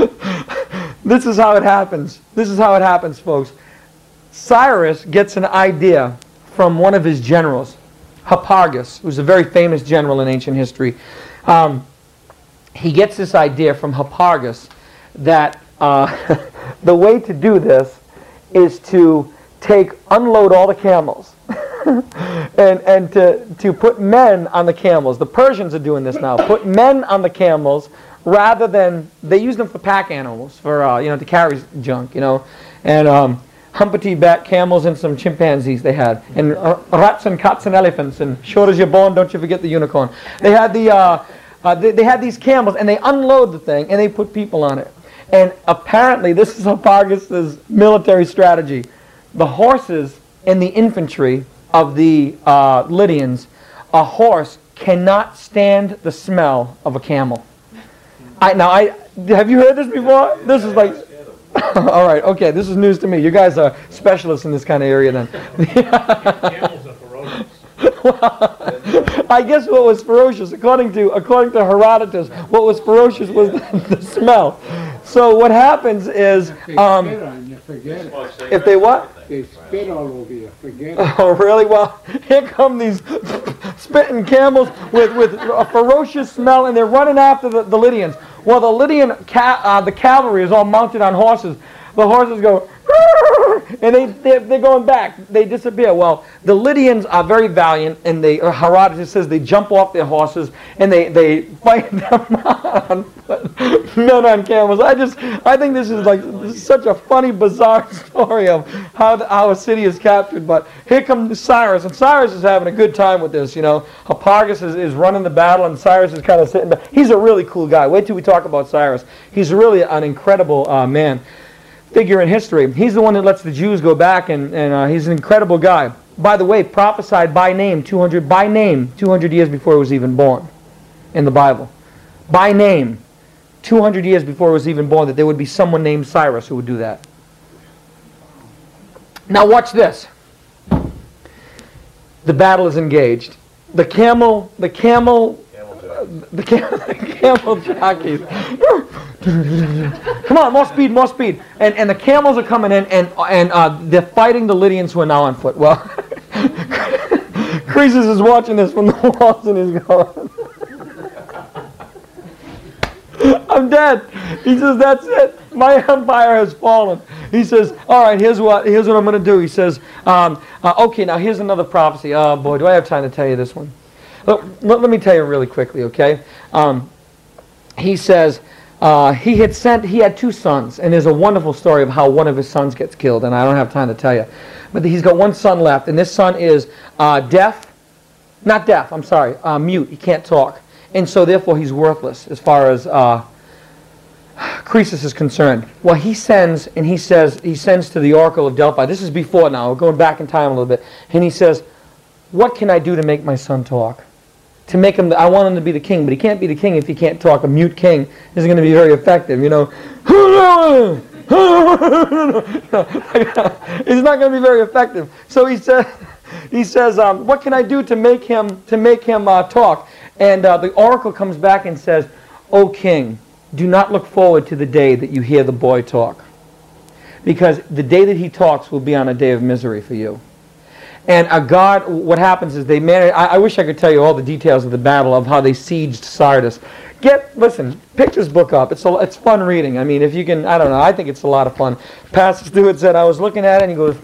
[SPEAKER 1] This is how it happens. This is how it happens, folks. Cyrus gets an idea from one of his generals, Hipparchus, who's a very famous general in ancient history. Um, he gets this idea from Hipparchus that uh, the way to do this is to take unload all the camels and and to to put men on the camels. The Persians are doing this now. Put men on the camels rather than they use them for pack animals for uh, you know to carry junk, you know, and um, humpty back camels and some chimpanzees they had, and uh, rats and cats and elephants, and short as you're born, don't you forget the unicorn. They had the uh, uh, they, they had these camels, and they unload the thing and they put people on it. And apparently this is Hipparchus' military strategy. The horses and the infantry of the uh, Lydians, a horse cannot stand the smell of a camel. I, now, I have you heard this before? This is like, all right, okay, this is news to me. You guys are specialists in this kind of area then.
[SPEAKER 4] Camels are ferocious.
[SPEAKER 1] Well, I guess what was ferocious, according to according to Herodotus, what was ferocious was the, the smell. So what happens is,
[SPEAKER 5] They
[SPEAKER 1] um,
[SPEAKER 5] spit on you, forget it.
[SPEAKER 1] if they what?
[SPEAKER 5] They spit all over you, forget it.
[SPEAKER 1] Oh, really? Well, here come these spitting camels with, with a ferocious smell, and they're running after the, the Lydians. Well, the Lydian, ca uh, the cavalry is all mounted on horses. The horses go, and they, they're, they're going back. They disappear. Well, the Lydians are very valiant, and they, uh, Herodotus says they jump off their horses, and they, they fight them on men on camels. I just, I think this is like this is such a funny, bizarre story of how, the, how a city is captured. But here comes Cyrus, and Cyrus is having a good time with this, you know. Hipparchus is, is running the battle, and Cyrus is kind of sitting back. He's a really cool guy. Wait till we talk about Cyrus. He's really an incredible uh, man. Figure in history. He's the one that lets the Jews go back, and, and uh, he's an incredible guy. By the way, prophesied by name two hundred by name two hundred years before he was even born in the Bible. By name two hundred years before he was even born, that there would be someone named Cyrus who would do that. Now watch this. The battle is engaged. The camel, the camel, the camel, the camel jockeys. Come on, more speed, more speed. And and the camels are coming in, and and uh, they're fighting the Lydians who are now on foot. Well, Croesus is watching this from the walls, and he's going, I'm dead. He says, that's it. My empire has fallen. He says, all right, here's what here's what I'm going to do. He says, um, uh, okay, now here's another prophecy. Oh, boy, do I have time to tell you this one? Look, let, let me tell you really quickly, okay? Um, he says, uh, he had sent, he had two sons, and there's a wonderful story of how one of his sons gets killed, and I don't have time to tell you. But he's got one son left, and this son is uh, deaf, not deaf, I'm sorry, uh, mute. He can't talk. And so therefore he's worthless as far as uh, Croesus is concerned. Well, he sends, and he says, he sends to the Oracle of Delphi. This is before now, we're going back in time a little bit. And he says, what can I do to make my son talk? To make him, I want him to be the king, but he can't be the king if he can't talk. A mute king isn't going to be very effective, you know. He's not going to be very effective. So he says, he says, um, what can I do to make him to make him uh, talk? And uh, the oracle comes back and says, O king, do not look forward to the day that you hear the boy talk, because the day that he talks will be on a day of misery for you. And a God, what happens is they manage, I, I wish I could tell you all the details of the battle of how they sieged Sardis. Get, listen, pick this book up. It's a, it's fun reading. I mean, if you can, I don't know, I think it's a lot of fun. Pastor Stewart said, I was looking at it and he goes,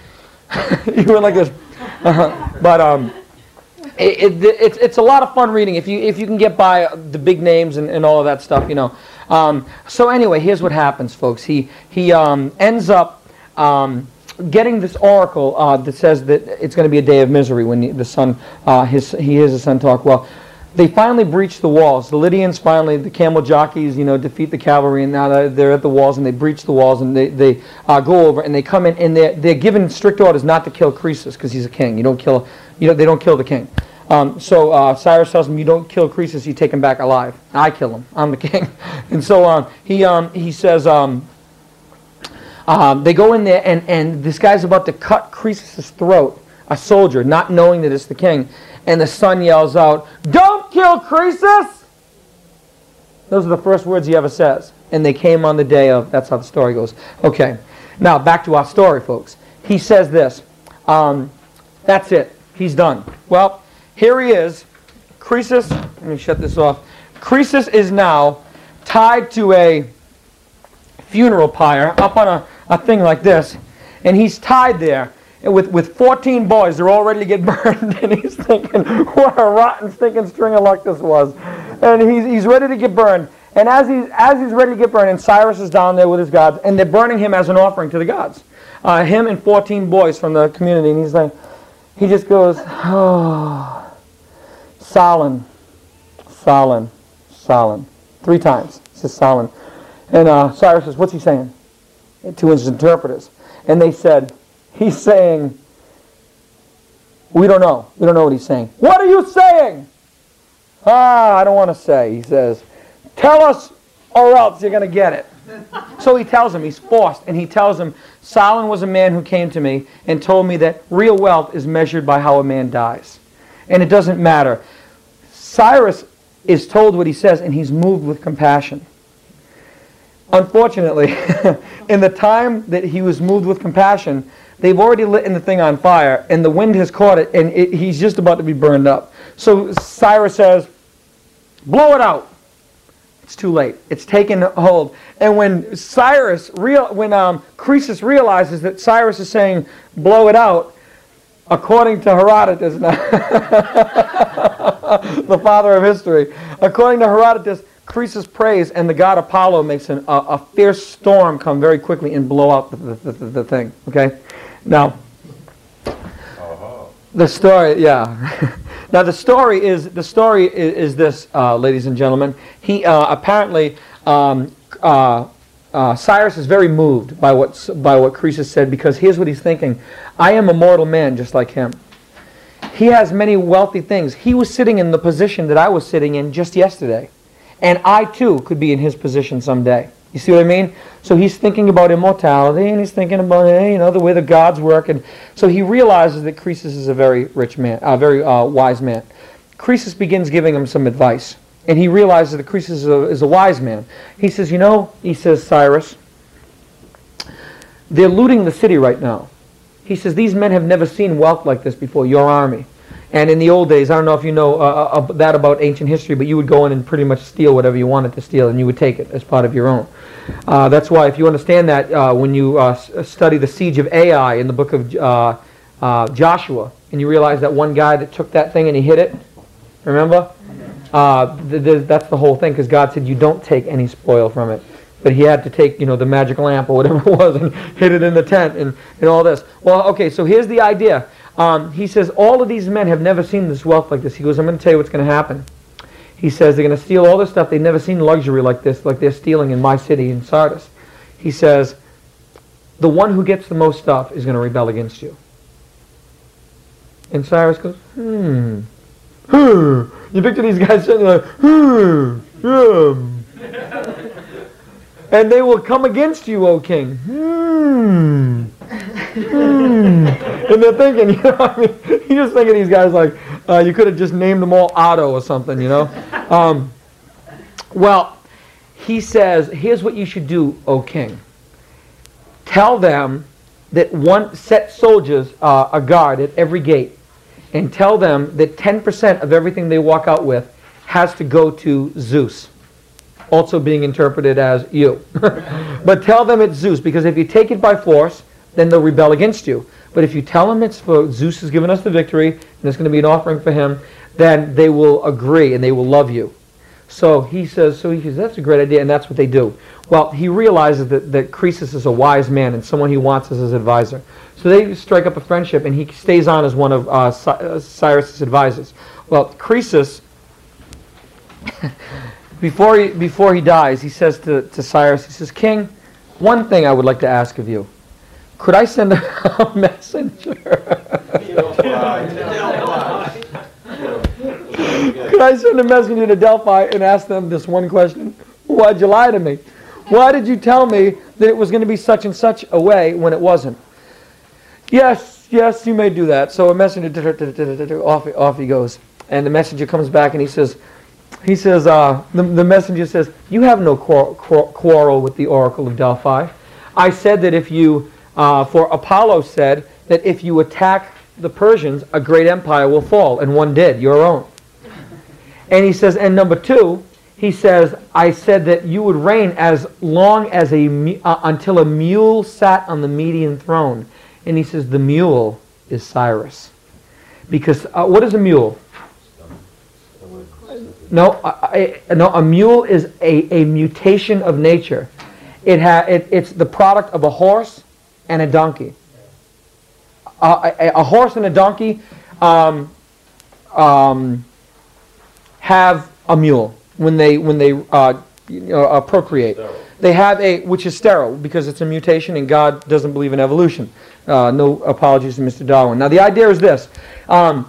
[SPEAKER 1] you went like this. Uh-huh. But um, it, it, it's, it's a lot of fun reading if you, if you can get by the big names and, and all of that stuff, you know. Um, so anyway, here's what happens, folks. He, he um, ends up... Um, getting this oracle uh, that says that it's going to be a day of misery when the, the son, uh, his, he hears his son talk. Well, they finally breach the walls. The Lydians finally, the camel jockeys, you know, defeat the cavalry, and now they're at the walls, and they breach the walls, and they, they uh, go over, and they come in, and they're, they're given strict orders not to kill Croesus, because he's a king. You don't kill, you know, they don't kill the king. Um, so uh, Cyrus tells him, you don't kill Croesus, you take him back alive. I kill him. I'm the king. And so um, he, um, he says... Um, Um, they go in there, and, and this guy's about to cut Croesus' throat, a soldier, not knowing that it's the king. And the son yells out, "Don't kill Croesus!" Those are the first words he ever says. And they came on the day of, that's how the story goes. Okay, now back to our story, folks. He says this, um, that's it, he's done. Well, here he is, Croesus, let me shut this off. Croesus is now tied to a funeral pyre up on a, a thing like this, and he's tied there with, with fourteen boys. They're all ready to get burned, and he's thinking, what a rotten stinking string of luck this was. And he's, he's ready to get burned. And as he's, as he's ready to get burned, and Cyrus is down there with his gods, and they're burning him as an offering to the gods. Uh, him and fourteen boys from the community, and he's like, he just goes, oh, Solon, Solon, Solon. Three times. He says Solon. And uh, Cyrus says, what's he saying? To his interpreters. And they said, he's saying, we don't know. We don't know what he's saying. What are you saying? Ah, I don't want to say. He says, tell us or else you're going to get it. So he tells him, he's forced, and he tells him, Solon was a man who came to me and told me that real wealth is measured by how a man dies. And it doesn't matter. Cyrus is told what he says, and he's moved with compassion. Unfortunately, in the time that he was moved with compassion, they've already lit the thing on fire, and the wind has caught it, and it, he's just about to be burned up. So Cyrus says, blow it out. It's too late. It's taken hold. And when Cyrus, real, when um, Croesus realizes that Cyrus is saying, blow it out, according to Herodotus, the father of history, according to Herodotus, Croesus prays, and the god Apollo makes an, a, a fierce storm come very quickly and blow out the, the, the, the thing. Okay? Now, uh-huh. the story, yeah. Now the story is the story is, is this, uh, ladies and gentlemen. He uh, apparently um, uh, uh, Cyrus is very moved by what by what Croesus said, because here's what he's thinking: I am a mortal man just like him. He has many wealthy things. He was sitting in the position that I was sitting in just yesterday. And I, too, could be in his position someday. You see what I mean? So he's thinking about immortality, and he's thinking about, you know, the way the gods work. And so he realizes that Croesus is a very rich man, a very uh, wise man. Croesus begins giving him some advice. And he realizes that Croesus is a, is a wise man. He says, you know, he says, Cyrus, they're looting the city right now. He says, these men have never seen wealth like this before, your army. And in the old days, I don't know if you know uh, uh, that about ancient history, but you would go in and pretty much steal whatever you wanted to steal, and you would take it as part of your own. Uh, that's why, if you understand that, uh, when you uh, study the siege of Ai in the book of uh, uh, Joshua, and you realize that one guy that took that thing and he hit it, remember? Uh, th th that's the whole thing, because God said you don't take any spoil from it. But he had to take, you know, the magic lamp or whatever it was and hit it in the tent and, and all this. Well, okay, so here's the idea. Um, he says, all of these men have never seen this wealth like this. He goes, I'm going to tell you what's going to happen. He says, they're going to steal all this stuff. They've never seen luxury like this, like they're stealing in my city, in Sardis. He says, the one who gets the most stuff is going to rebel against you. And Cyrus goes, hmm. Hmm. You picture these guys sitting like, hmm. Hmm. And they will come against you, O king. Hmm. Hmm. And they're thinking, you know, I mean, you're just thinking these guys like, uh, you could have just named them all Otto or something, you know. Um, well, he says, here's what you should do, O king. Tell them that one set soldiers uh, a guard at every gate, and tell them that ten percent of everything they walk out with has to go to Zeus, also being interpreted as you. But tell them it's Zeus, because if you take it by force, then they'll rebel against you. But if you tell them it's for Zeus has given us the victory, and it's going to be an offering for him, then they will agree and they will love you. So he says, so he says, that's a great idea, and that's what they do. Well, he realizes that, that Croesus is a wise man and someone he wants as his advisor. So they strike up a friendship, and he stays on as one of uh, Cyrus's advisors. Well, Croesus, before he, before he dies, he says to, to Cyrus, he says, King, one thing I would like to ask of you. Could I send a, a messenger? Could I send a messenger to Delphi and ask them this one question? Why'd you lie to me? Why did you tell me that it was going to be such and such a way when it wasn't? Yes, yes, you may do that. So a messenger, off, off he goes. And the messenger comes back and he says, he says, uh, the, the messenger says, you have no quar quarrel with the Oracle of Delphi. I said that if you, uh, for Apollo said that if you attack the Persians, a great empire will fall, and one did, your own. And he says, and number two, he says, I said that you would reign as long as a, uh, until a mule sat on the Median throne. And he says, the mule is Cyrus. Because, uh, what is a mule? No, a, a, no, a mule is a, a mutation of nature. It ha, it, it's the product of a horse and a donkey. Uh, a, a horse and a donkey um, um, have a mule when they when they uh, you know, uh, procreate. They have a, which is sterile because it's a mutation, and God doesn't believe in evolution. Uh, no apologies to Mister Darwin. Now the idea is this: um,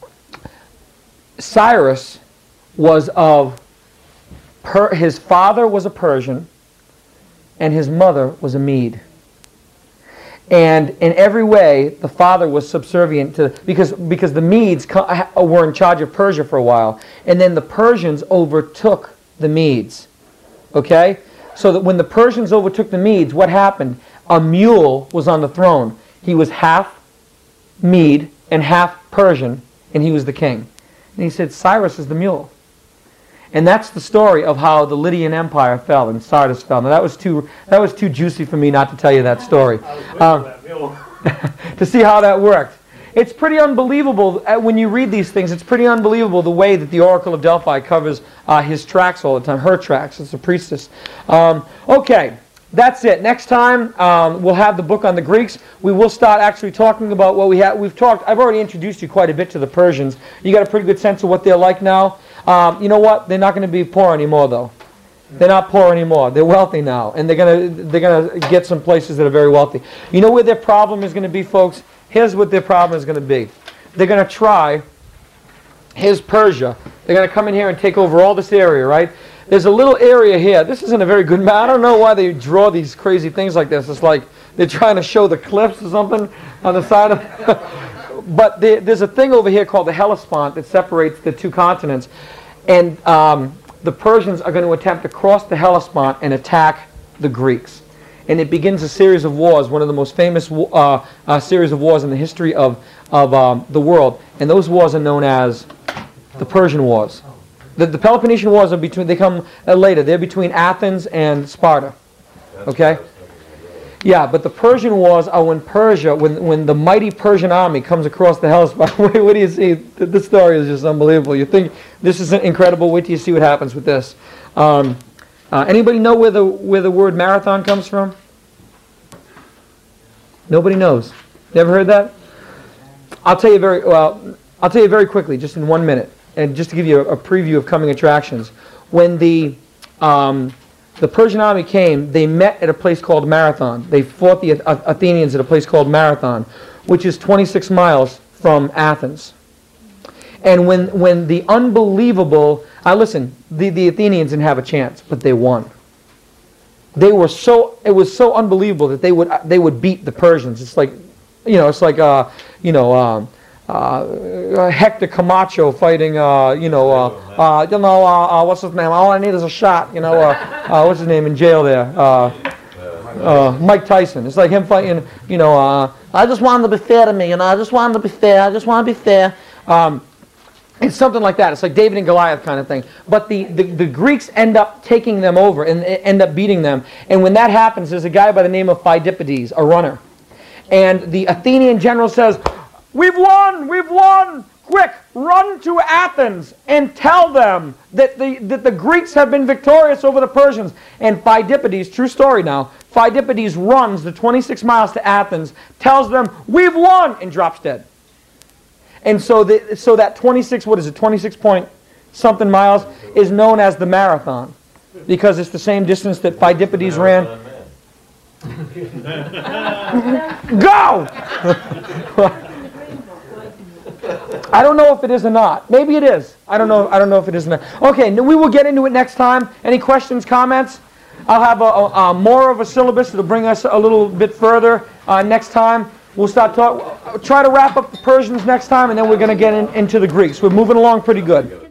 [SPEAKER 1] Cyrus was of per, his father was a Persian, and his mother was a Mede. And in every way, the father was subservient to, because because the Medes were in charge of Persia for a while, and then the Persians overtook the Medes. Okay, so that when the Persians overtook the Medes, what happened? A mule was on the throne. He was half Mede and half Persian, and he was the king. And he said, Cyrus is the mule. And that's the story of how the Lydian Empire fell and Sardis fell. Now that was too that was too juicy for me not to tell you that story. Um, to see how that worked. It's pretty unbelievable uh, when you read these things. It's pretty unbelievable the way that the Oracle of Delphi covers uh, his tracks all the time. Her tracks. It's a priestess. Um, okay. That's it. Next time um, we'll have the book on the Greeks. We will start actually talking about what we have. We've talked. I've already introduced you quite a bit to the Persians. You got a pretty good sense of what they're like now. Um, you know what? They're not going to be poor anymore, though. They're not poor anymore. They're wealthy now, and they're going to they're going to get some places that are very wealthy. You know where their problem is going to be, folks? Here's what their problem is going to be. They're going to try. Here's Persia. They're going to come in here and take over all this area, right? There's a little area here. This isn't a very good map. I don't know why they draw these crazy things like this. It's like they're trying to show the cliffs or something on the side of. But there, there's a thing over here called the Hellespont that separates the two continents, and um, the Persians are going to attempt to cross the Hellespont and attack the Greeks. And it begins a series of wars, one of the most famous uh, uh, series of wars in the history of, of um, the world. And those wars are known as the Persian Wars. The, the Peloponnesian Wars are between, they come uh, later. They're between Athens and Sparta. Okay? Yeah, but the Persian Wars are when Persia, when, when the mighty Persian army comes across the Hellespont. What do you see? This story is just unbelievable. You think this is incredible. Wait till you see what happens with this. Um, uh, anybody know where the, where the word marathon comes from? Nobody knows. Never heard that? I'll tell you very, well, I'll tell you very quickly, just in one minute. And just to give you a, a preview of coming attractions. When the... Um, The Persian army came, they met at a place called Marathon. They fought the Athenians at a place called Marathon, which is twenty-six miles from Athens. And when, when the unbelievable... Uh, listen, the, the Athenians didn't have a chance, but they won. They were so... It was so unbelievable that they would they would beat the Persians. It's like, you know, it's like, uh, you know... Um, Uh, Hector Camacho fighting, uh, you know, uh, uh, you know, uh, uh, what's his name? All I need is a shot, you know. Uh, uh, what's his name in jail there? Uh, uh, Mike Tyson. It's like him fighting, you know, uh, I just wanted to be fair to me, you know, I just wanted to be fair, I just want to be fair. Um, it's something like that. It's like David and Goliath kind of thing. But the, the, the Greeks end up taking them over and end up beating them. And when that happens, there's a guy by the name of Phidippides, a runner. And the Athenian general says, we've won, we've won. Quick, run to Athens and tell them that the, that the Greeks have been victorious over the Persians. And Phidippides, true story now, Phidippides runs the twenty-six miles to Athens, tells them, we've won, and drops dead. And so, the, so that twenty-six, what is it, twenty-six point something miles is known as the marathon. Because it's the same distance that Phidippides ran. Go! I don't know if it is or not. Maybe it is. I don't know. I don't know if it is or not. Okay, we will get into it next time. Any questions, comments? I'll have a, a, a more of a syllabus that'll bring us a little bit further uh, next time. We'll start talk. Try to wrap up the Persians next time, and then we're going to get in, into the Greeks. We're moving along pretty good.